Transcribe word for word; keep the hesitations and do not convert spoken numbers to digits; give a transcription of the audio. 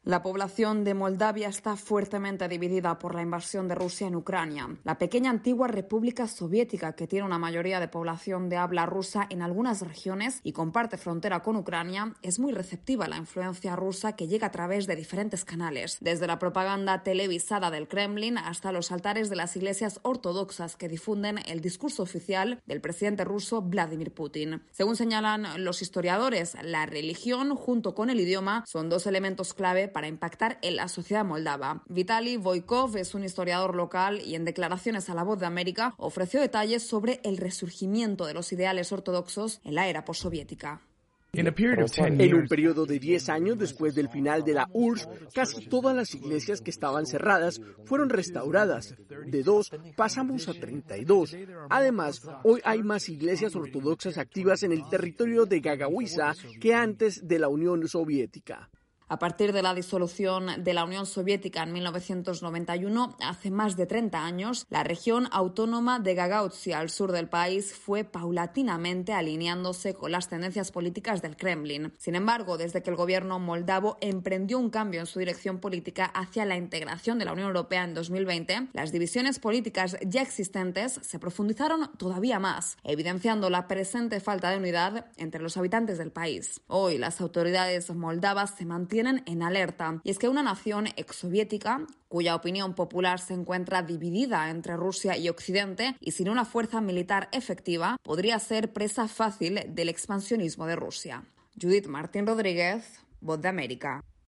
La población de Moldavia está fuertemente dividida por la invasión de Rusia en Ucrania. La pequeña antigua república soviética, que tiene una mayoría de población de habla rusa en algunas regiones y comparte frontera con Ucrania, es muy receptiva a la influencia rusa que llega a través de diferentes canales, desde la propaganda televisada del Kremlin hasta los altares de las iglesias ortodoxas que difunden el discurso oficial del presidente ruso Vladimir Putin. Según señalan los historiadores, la religión junto con el idioma son dos elementos clave para impactar en la sociedad moldava. Vitaly Voykov es un historiador local y en declaraciones a La Voz de América ofreció detalles sobre el resurgimiento de los ideales ortodoxos en la era postsoviética. En un periodo de diez años después del final de la U R S S, casi todas las iglesias que estaban cerradas fueron restauradas. De dos pasamos a treinta y dos. Además, hoy hay más iglesias ortodoxas activas en el territorio de Gagauzia que antes de la Unión Soviética. A partir de la disolución de la Unión Soviética en mil novecientos noventa y uno, hace más de treinta años, la región autónoma de Gagauzia, al sur del país, fue paulatinamente alineándose con las tendencias políticas del Kremlin. Sin embargo, desde que el gobierno moldavo emprendió un cambio en su dirección política hacia la integración de la Unión Europea en dos mil veinte, las divisiones políticas ya existentes se profundizaron todavía más, evidenciando la presente falta de unidad entre los habitantes del país. Hoy, las autoridades moldavas se mantienen en alerta, y es que una nación exsoviética, cuya opinión popular se encuentra dividida entre Rusia y Occidente y sin una fuerza militar efectiva, podría ser presa fácil del expansionismo de Rusia. Judith Martín Rodríguez, Voz de América.